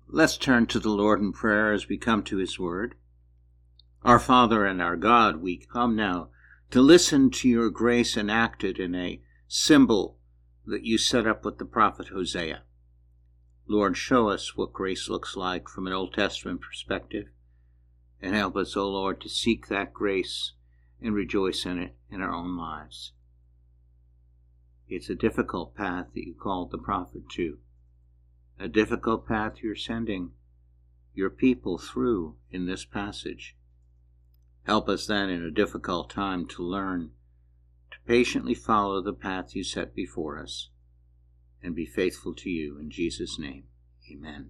Let's turn to the Lord in prayer as we come to His Word. Our Father and our God, we come now to listen to your grace enacted in a symbol that you set up with the prophet Hosea. Lord, show us what grace looks like from an Old Testament perspective, and help us, O Lord, to seek that grace and rejoice in it in our own lives. It's a difficult path that you called the prophet to, a difficult path you're sending your people through in this passage. Help us then in a difficult time to learn to patiently follow the path you set before us and be faithful to you. In Jesus' name, amen.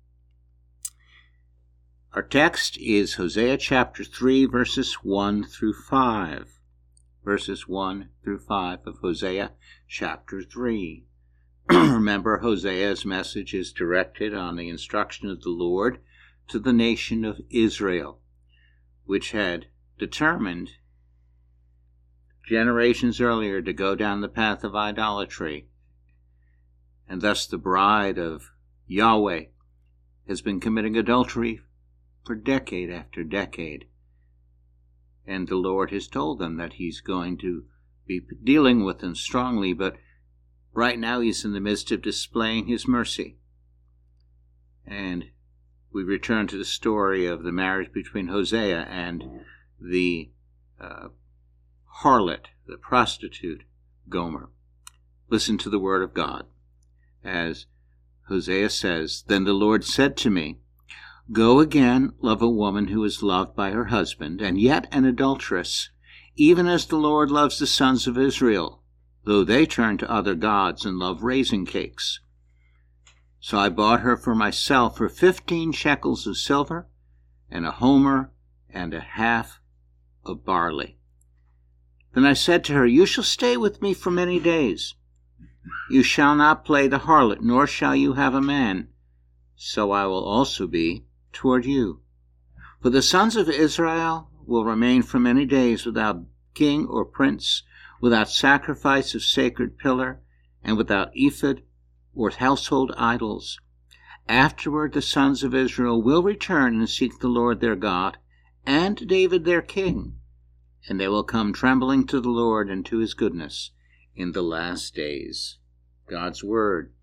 Our text is Hosea chapter 3, verses 1 through 5. Verses 1 through 5 of Hosea chapter 3. Remember, Hosea's message is directed on the instruction of the Lord to the nation of Israel, which had determined generations earlier to go down the path of idolatry, and thus the bride of Yahweh has been committing adultery for decade after decade. And the Lord has told them that He's going to be dealing with them strongly, but right now He's in the midst of displaying His mercy. And we return to the story of the marriage between Hosea and the harlot, the prostitute, Gomer. Listen to the word of God. As Hosea says, "Then the Lord said to me, Go again, love a woman who is loved by her husband, and yet an adulteress, even as the Lord loves the sons of Israel, though they turn to other gods and love raisin cakes. So I bought her for myself for 15 shekels of silver, and a homer and a half of barley. Then I said to her, You shall stay with me for many days. You shall not play the harlot, nor shall you have a man. So I will also be toward you. For the sons of Israel will remain for many days without king or prince, without sacrifice of sacred pillar, and without ephod or household idols. Afterward the sons of Israel will return and seek the Lord their God, and David their king, and they will come trembling to the Lord and to His goodness in the last days." God's Word.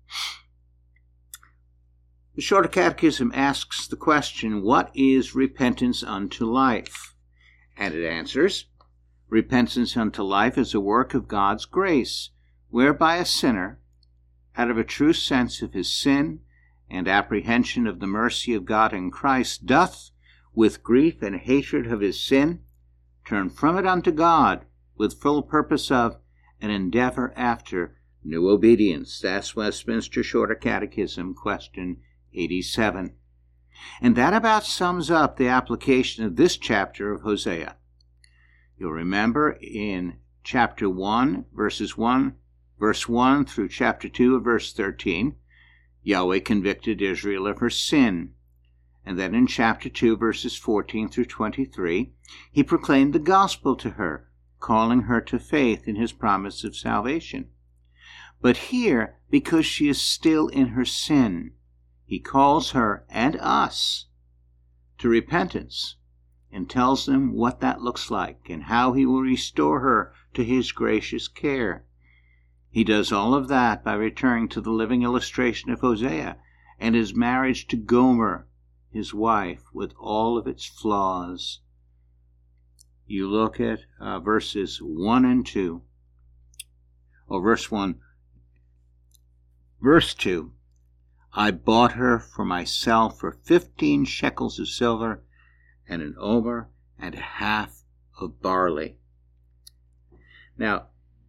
The Shorter Catechism asks the question, what is repentance unto life? And it answers, repentance unto life is a work of God's grace, whereby a sinner, out of a true sense of his sin and apprehension of the mercy of God in Christ, doth, with grief and hatred of his sin, turn from it unto God, with full purpose of, and endeavor after, new obedience. That's Westminster Shorter Catechism, question 87. And that about sums up the application of this chapter of Hosea. You'll remember in chapter 1, verse 1 through chapter 2 of verse 13, Yahweh convicted Israel of her sin. And then in chapter 2, verses 14 through 23, He proclaimed the gospel to her, calling her to faith in His promise of salvation. But here, because she is still in her sin, He calls her and us to repentance and tells them what that looks like and how He will restore her to His gracious care. He does all of that by returning to the living illustration of Hosea and his marriage to Gomer, his wife, with all of its flaws. You look at verses 1 and 2, or verse 1. Verse 2, I bought her for myself for 15 shekels of silver and an omer and a half of barley. Now,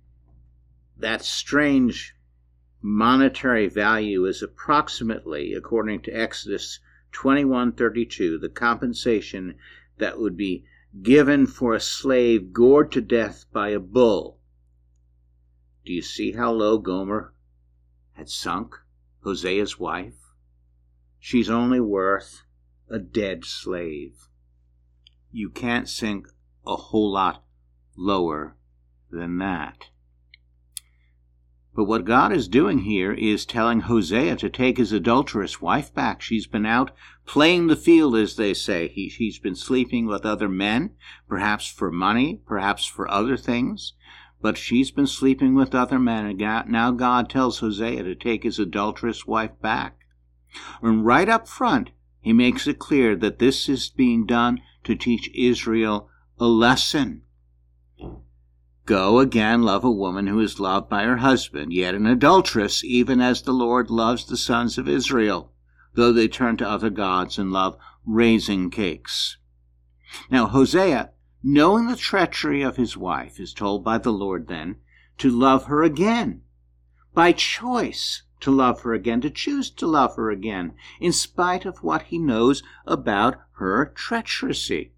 that strange monetary value is approximately, according to Exodus 21:32, the compensation that would be given for a slave gored to death by a bull. Do you see how low Gomer had sunk, Hosea's wife? She's only worth a dead slave. You can't sink a whole lot lower than that. But what God is doing here is telling Hosea to take his adulterous wife back. She's been out playing the field, as they say. She's been sleeping with other men, perhaps for money, perhaps for other things. But she's been sleeping with other men, and now God tells Hosea to take his adulterous wife back. And right up front, he makes it clear that this is being done to teach Israel a lesson. Go again, love a woman who is loved by her husband, yet an adulteress, even as the Lord loves the sons of Israel, though they turn to other gods and love raisin cakes. Now Hosea, knowing the treachery of his wife, is told by the Lord then to love her again, by choice to love her again, to choose to love her again, in spite of what he knows about her treachery.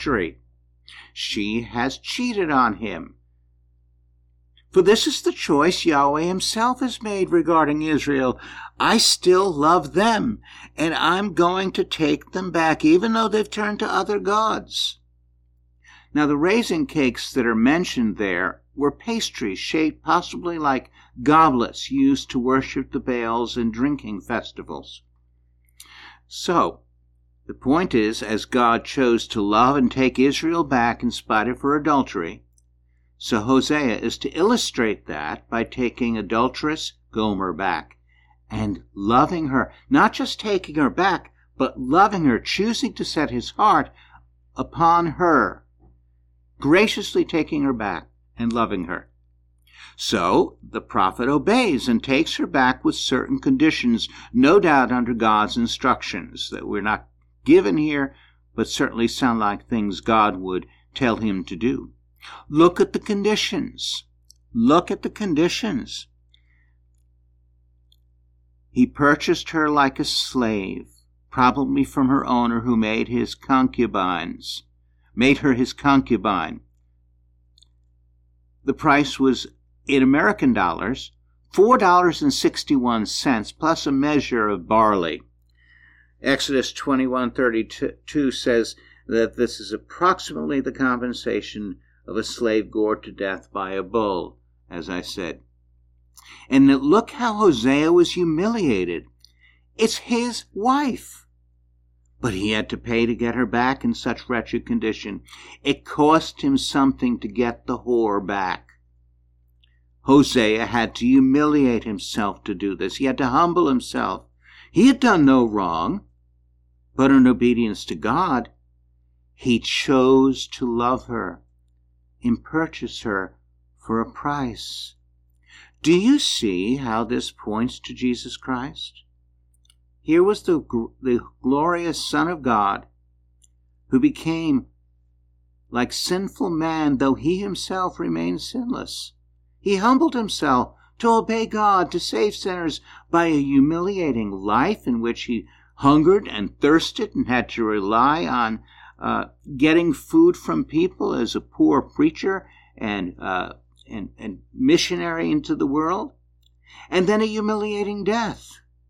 She has cheated on him. For this is the choice Yahweh himself has made regarding Israel. I still love them, and I'm going to take them back, even though they've turned to other gods. Now, the raisin cakes that are mentioned there were pastries shaped possibly like goblets used to worship the Baals in drinking festivals. So, the point is, as God chose to love and take Israel back in spite of her adultery, so Hosea is to illustrate that by taking adulterous Gomer back and loving her, not just taking her back, but loving her, choosing to set his heart upon her, graciously taking her back and loving her. So the prophet obeys and takes her back with certain conditions, no doubt under God's instructions that we're not given here, but certainly sound like things God would tell him to do. Look at the conditions. Look at the conditions. He purchased her like a slave, probably from her owner who made her his concubine. The price was, in American dollars, $4.61 plus a measure of barley. Exodus 21:32 says that this is approximately the compensation of a slave gored to death by a bull, as I said. And look how Hosea was humiliated. It's his wife. But he had to pay to get her back in such wretched condition. It cost him something to get the whore back. Hosea had to humiliate himself to do this. He had to humble himself. He had done no wrong, but in obedience to God, he chose to love her and purchase her for a price. Do you see how this points to Jesus Christ? Here was the glorious Son of God who became like sinful man, though he himself remained sinless. He humbled himself to obey God, to save sinners by a humiliating life in which he hungered and thirsted and had to rely on getting food from people as a poor preacher and missionary into the world, and then a humiliating death.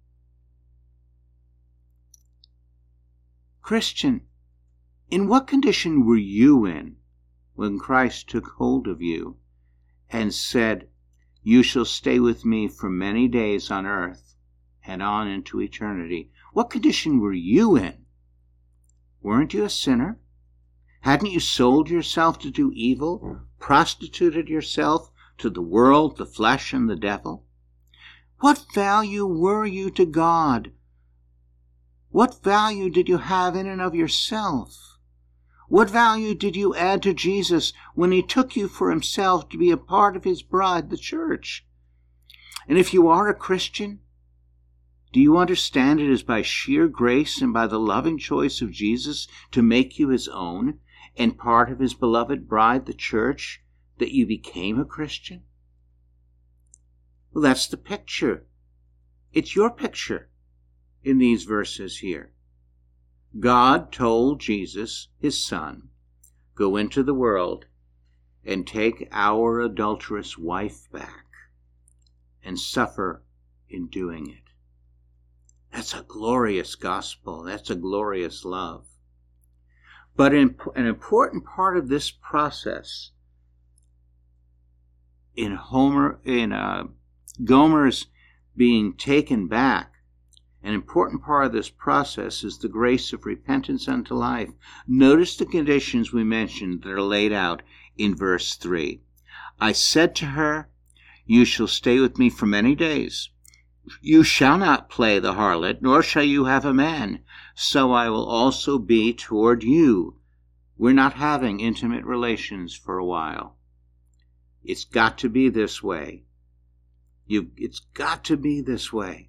Christian, in what condition were you in when Christ took hold of you and said, "You shall stay with me for many days on earth and on into eternity"? What condition were you in? Weren't you a sinner? Hadn't you sold yourself to do evil, prostituted yourself to the world, the flesh, and the devil? What value were you to God? What value did you have in and of yourself? What value did you add to Jesus when he took you for himself to be a part of his bride, the church? And if you are a Christian, do you understand it is by sheer grace and by the loving choice of Jesus to make you his own and part of his beloved bride, the church, that you became a Christian? Well, that's the picture. It's your picture in these verses here. God told Jesus, his son, go into the world and take our adulterous wife back and suffer in doing it. That's a glorious gospel. That's a glorious love. But an important part of this process in Gomer's being taken back. An important part of this process is the grace of repentance unto life. Notice the conditions we mentioned that are laid out in verse 3. I said to her, you shall stay with me for many days. You shall not play the harlot, nor shall you have a man. So I will also be toward you. We're not having intimate relations for a while. It's got to be this way. It's got to be this way.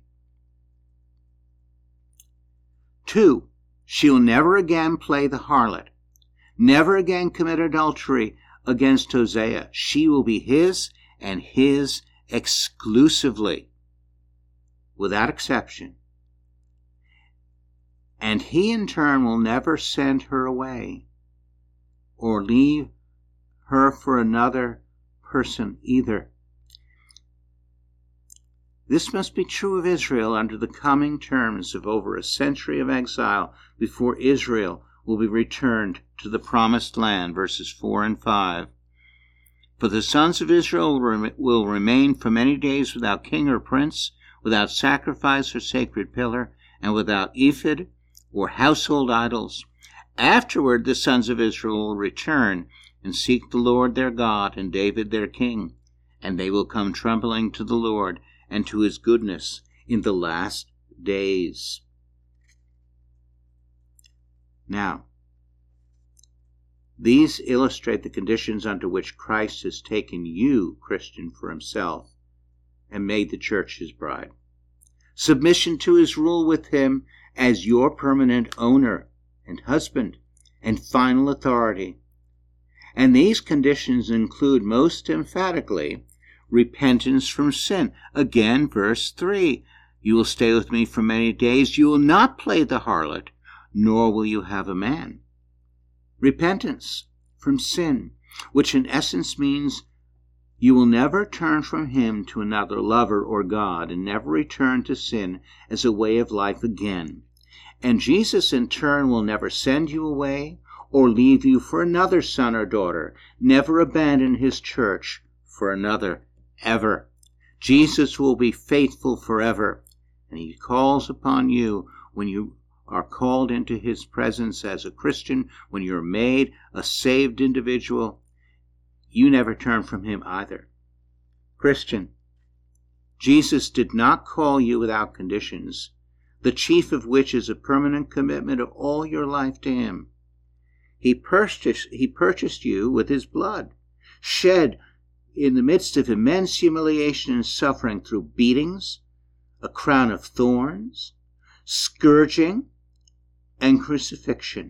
2, she'll never again play the harlot, never again commit adultery against Hosea. She will be his and his exclusively, without exception. And he in turn will never send her away or leave her for another person either. This must be true of Israel under the coming terms of over a century of exile before Israel will be returned to the promised land, verses 4 and 5. For the sons of Israel will remain for many days without king or prince, without sacrifice or sacred pillar, and without ephod or household idols. Afterward the sons of Israel will return and seek the Lord their God and David their king, and they will come trembling to the Lord and to his goodness in the last days. Now, these illustrate the conditions under which Christ has taken you, Christian, for himself and made the church his bride. Submission to his rule with him as your permanent owner and husband and final authority. And these conditions include most emphatically repentance from sin. Again, verse 3, you will stay with me for many days. You will not play the harlot, nor will you have a man. Repentance from sin, which in essence means you will never turn from him to another lover or God, and never return to sin as a way of life again. And Jesus in turn will never send you away or leave you for another son or daughter, never abandon his church for another, ever. Jesus will be faithful forever, and he calls upon you when you are called into his presence as a Christian, when you're made a saved individual. You never turn from him either. Christian, Jesus did not call you without conditions, the chief of which is a permanent commitment of all your life to him. He purchased you with his blood, shed in the midst of immense humiliation and suffering through beatings, a crown of thorns, scourging, and crucifixion.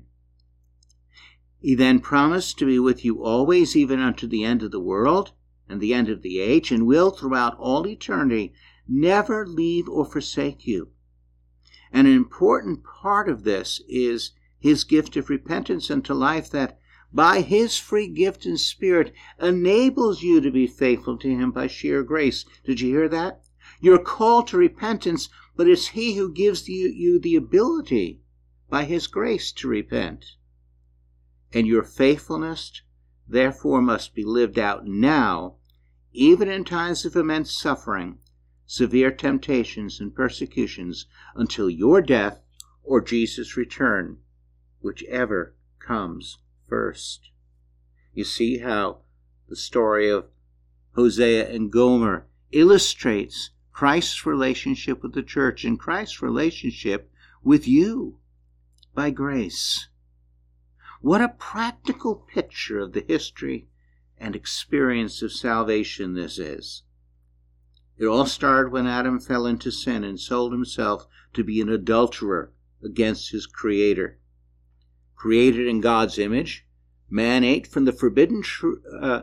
He then promised to be with you always, even unto the end of the world and the end of the age, and will throughout all eternity never leave or forsake you. And an important part of this is his gift of repentance unto life, that by his free gift and spirit enables you to be faithful to him by sheer grace. Did you hear that? You're called to repentance, but it's he who gives you the ability by his grace to repent. And your faithfulness, therefore, must be lived out now, even in times of immense suffering, severe temptations, and persecutions, until your death or Jesus' return, whichever comes first. You see how the story of Hosea and Gomer illustrates Christ's relationship with the church and Christ's relationship with you by grace. What a practical picture of the history and experience of salvation this is. It all started when Adam fell into sin and sold himself to be an adulterer against his Creator. Created in God's image, man ate from the forbidden tree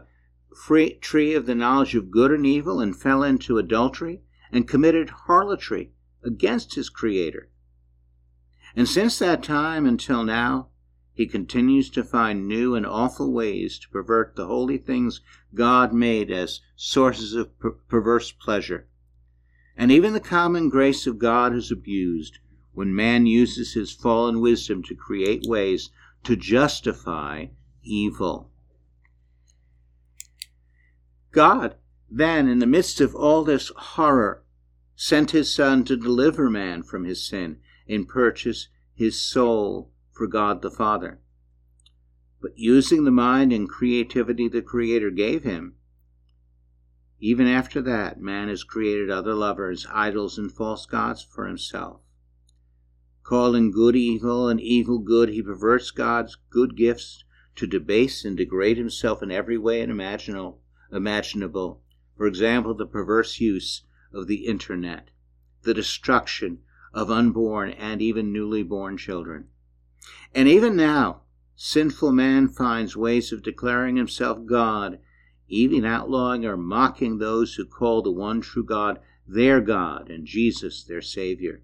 of the knowledge of good and evil and fell into adultery and committed harlotry against his Creator. And since that time until now, he continues to find new and awful ways to pervert the holy things God made as sources of perverse pleasure. And even the common grace of God is abused when man uses his fallen wisdom to create ways to justify evil. God then, in the midst of all this horror, sent his Son to deliver man from his sin and purchase his soul for God the Father. But using the mind and creativity the Creator gave him, even after that, man has created other lovers, idols, and false gods for himself. Calling good evil and evil good, he perverts God's good gifts to debase and degrade himself in every way imaginable. For example, the perverse use of the internet, the destruction of unborn and even newly born children. And even now, sinful man finds ways of declaring himself God, even outlawing or mocking those who call the one true God their God and Jesus their Savior.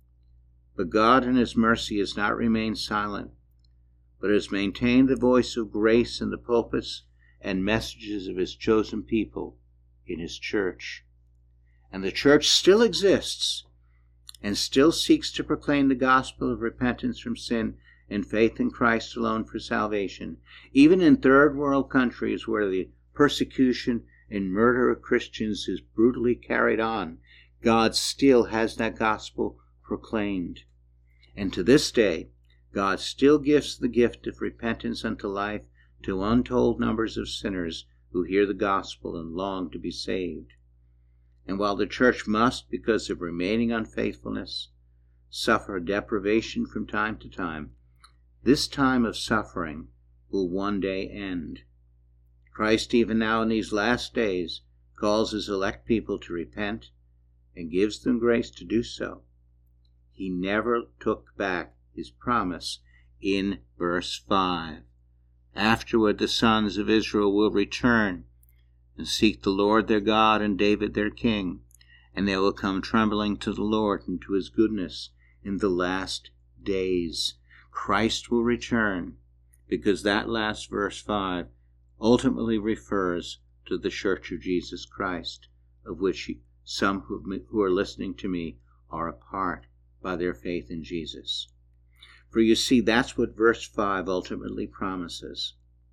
But God in his mercy has not remained silent, but has maintained the voice of grace in the pulpits and messages of his chosen people in his church. And the church still exists and still seeks to proclaim the gospel of repentance from sin and faith in Christ alone for salvation, even in third world countries where the persecution and murder of Christians is brutally carried on. God still has that gospel proclaimed. And to this day, God still gives the gift of repentance unto life to untold numbers of sinners who hear the gospel and long to be saved. And while the church must, because of remaining unfaithfulness, suffer deprivation from time to time, this time of suffering will one day end. Christ, even now in these last days, calls his elect people to repent and gives them grace to do so. He never took back his promise in verse 5. Afterward the sons of Israel will return and seek the Lord their God and David their king, and they will come trembling to the Lord and to his goodness in the last days. Christ will return, because that last verse 5 ultimately refers to the Church of Jesus Christ, of which some who are listening to me are a part by their faith in Jesus. For you see, that's what verse 5 ultimately promises.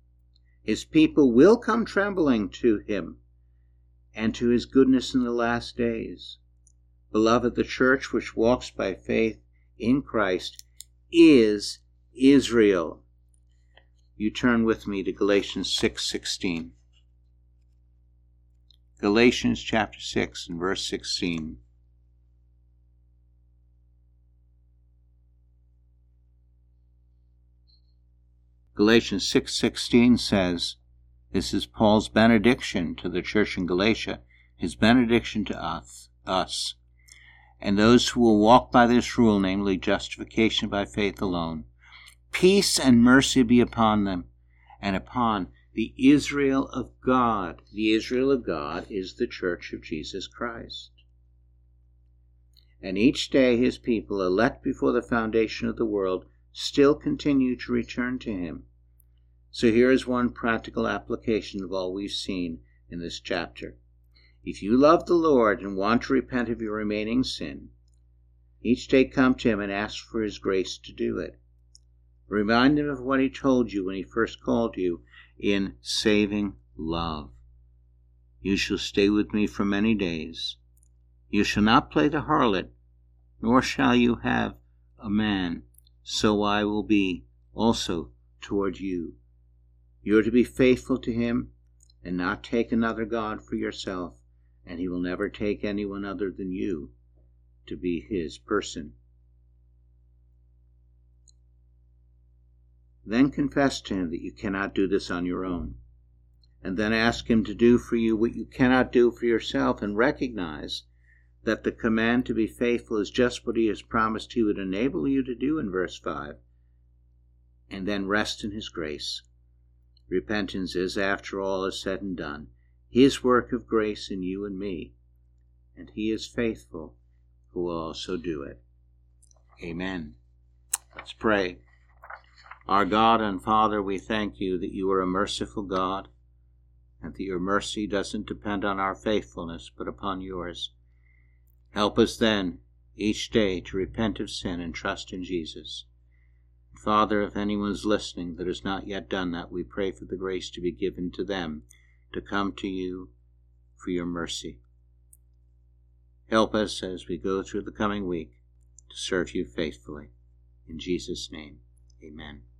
His people will come trembling to him and to his goodness in the last days. Beloved, the church which walks by faith in Christ is Israel. You turn with me to Galatians 6:16. Galatians chapter 6 and verse 16. Galatians 6:16 says, this is Paul's benediction to the church in Galatia, his benediction to us, and those who will walk by this rule, namely justification by faith alone. Peace and mercy be upon them and upon the Israel of God. The Israel of God is the church of Jesus Christ. And each day his people, elect before the foundation of the world, still continue to return to him. So here is one practical application of all we've seen in this chapter. If you love the Lord and want to repent of your remaining sin, each day come to him and ask for his grace to do it. Remind him of what he told you when he first called you in saving love. You shall stay with me for many days. You shall not play the harlot, nor shall you have a man, so I will be also toward you. You are to be faithful to him and not take another god for yourself, and he will never take anyone other than you to be his person. Then confess to him that you cannot do this on your own, and then ask him to do for you what you cannot do for yourself, and recognize that the command to be faithful is just what he has promised he would enable you to do in verse 5, and then rest in his grace. Repentance is, after all is said and done, his work of grace in you and me, and he is faithful who will also do it. Amen. Let's pray. Our God and Father, we thank you that you are a merciful God, and that your mercy doesn't depend on our faithfulness, but upon yours. Help us then, each day, to repent of sin and trust in Jesus. Father, if anyone's listening that has not yet done that, we pray for the grace to be given to them to come to you for your mercy. Help us as we go through the coming week to serve you faithfully. In Jesus' name, amen.